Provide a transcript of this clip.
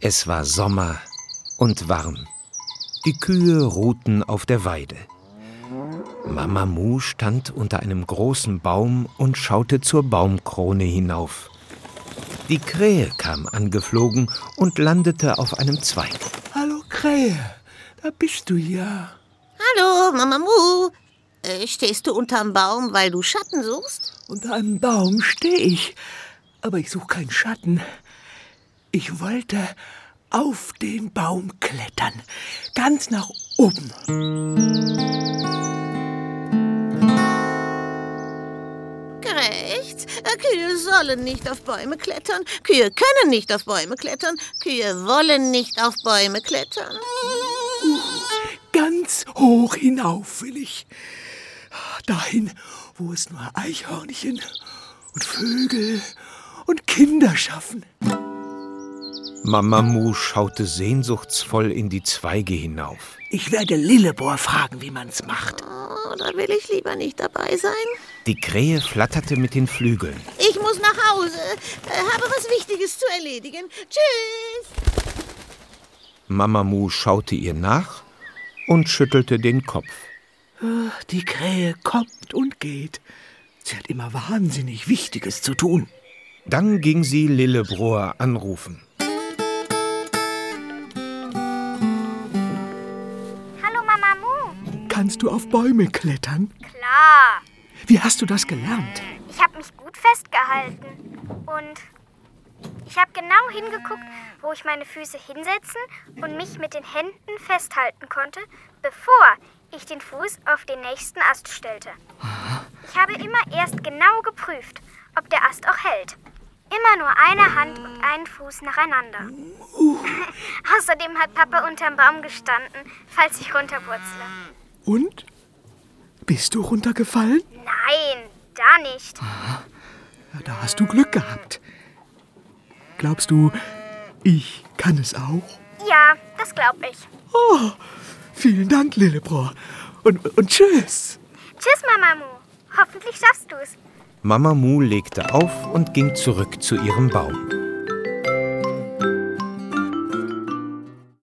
Es war Sommer und warm. Die Kühe ruhten auf der Weide. Mama Mu stand unter einem großen Baum und schaute zur Baumkrone hinauf. Die Krähe kam angeflogen und landete auf einem Zweig. Hallo Krähe, da bist du ja. Hallo, Mama Mu. Stehst du unterm Baum, weil du Schatten suchst? Unter einem Baum stehe ich, aber ich suche keinen Schatten. Ich wollte auf den Baum klettern, ganz nach oben. Gerecht. Kühe sollen nicht auf Bäume klettern. Kühe können nicht auf Bäume klettern. Kühe wollen nicht auf Bäume klettern. Ganz hoch hinauf will ich. Dahin, wo es nur Eichhörnchen und Vögel und Kinder schaffen. Mama Mu schaute sehnsuchtsvoll in die Zweige hinauf. Ich werde Lillebrohr fragen, wie man's macht. Oh, da will ich lieber nicht dabei sein. Die Krähe flatterte mit den Flügeln. Ich muss nach Hause. Habe was Wichtiges zu erledigen. Tschüss. Mama Mu schaute ihr nach und schüttelte den Kopf. Die Krähe kommt und geht. Sie hat immer wahnsinnig Wichtiges zu tun. Dann ging sie Lillebrohr anrufen. Hallo Mama Mu. Kannst du auf Bäume klettern? Klar. Wie hast du das gelernt? Ich habe mich gut festgehalten. Und ich habe genau hingeguckt, wo ich meine Füße hinsetzen und mich mit den Händen festhalten konnte, bevor ich den Fuß auf den nächsten Ast stellte. Ich habe immer erst genau geprüft, ob der Ast auch hält. Immer nur eine Hand und einen Fuß nacheinander. Außerdem hat Papa unterm Baum gestanden, falls ich runterpurzle. Und? Bist du runtergefallen? Nein, da nicht. Ja, da hast du Glück gehabt. Glaubst du, ich kann es auch? Ja, das glaube ich. Oh, vielen Dank, Lillebrohr. Und tschüss. Tschüss, Mama Mu. Hoffentlich schaffst du es. Mama Mu legte auf und ging zurück zu ihrem Baum.